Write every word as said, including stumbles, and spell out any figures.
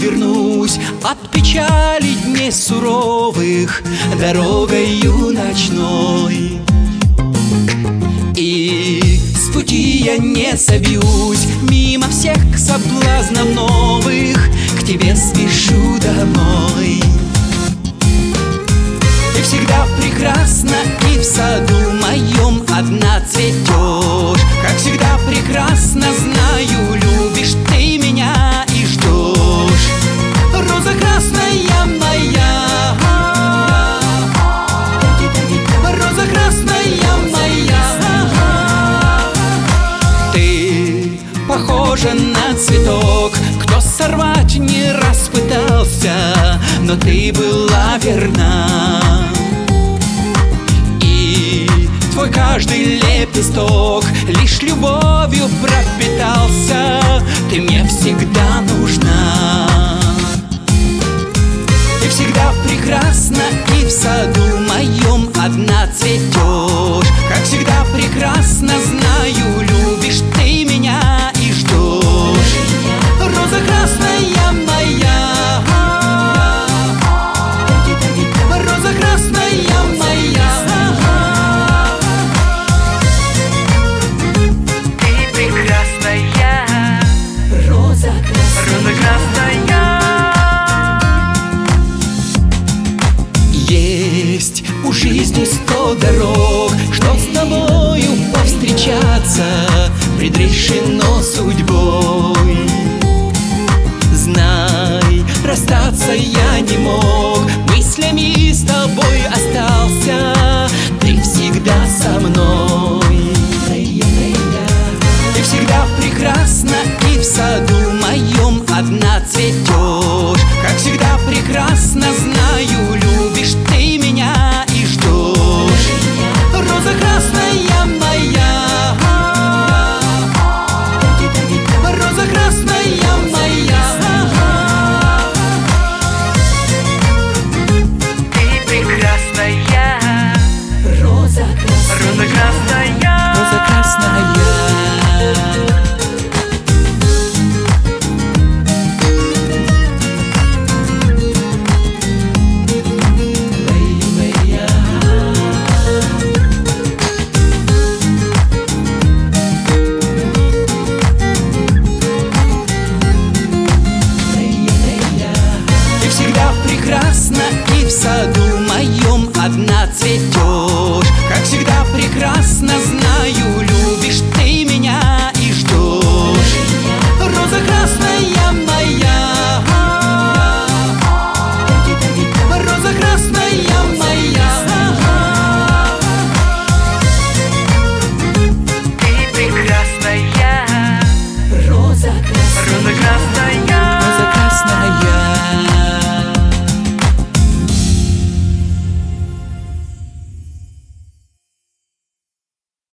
развернусь от печали дней суровых дорогою ночной. И с пути я не собьюсь, мимо всех соблазнов новых к тебе спешу домой. Ты всегда прекрасна и в саду моем одна цветешь. Как всегда прекрасно, знаю, любишь ты меня и ждешь. Роза красная моя, роза красная моя. Ты похожа на цветок, кто сорвать не раз пытался, но ты была верна. И твой каждый лепесток лишь любовью пропитался. Ты мне всегда нужна. Ты всегда прекрасна и в саду моем одна цветешь. Как всегда прекрасно, знаю, любишь ты меня и ждешь. Роза красная моя, роза красная моя. Ты прекрасная, Роза красная, роза красная. Есть у жизни сто дорог, чтоб с тобою повстречаться предрешено судьбой. Знай, расстаться я не мог, мыслями с тобой остался. Ты всегда со мной. Ты всегда прекрасна и в саду моем одна цветешь. Как всегда прекрасно, знаю, любишь ты меня и ждешь. Роза красная моя, роза красная моя. Ты прекрасная, Роза красная, роза красная. роза красная. Ты всегда прекрасна и в саду моем одна цветешь. Как всегда прекрасно, знаю, любишь